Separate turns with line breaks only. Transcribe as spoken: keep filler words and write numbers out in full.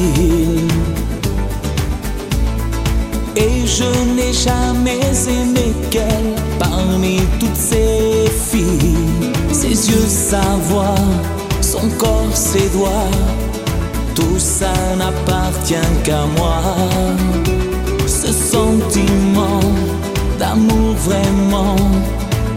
facile. Et je n'ai jamais aimé qu'elle parmi toutes ces filles. Ses yeux, sa voix, son corps, ses doigts, tout ça n'appartient qu'à moi. Ce sentiment d'amour vraiment